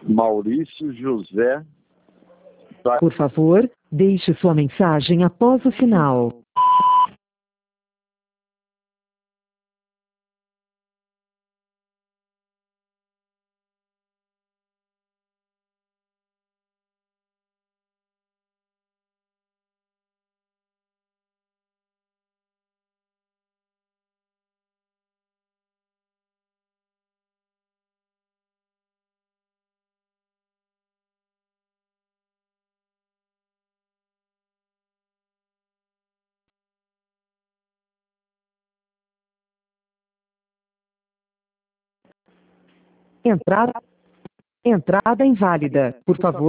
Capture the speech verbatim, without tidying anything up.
Maurício José da... Por favor, deixe sua mensagem após o sinal. Entrada, entrada inválida. Por favor,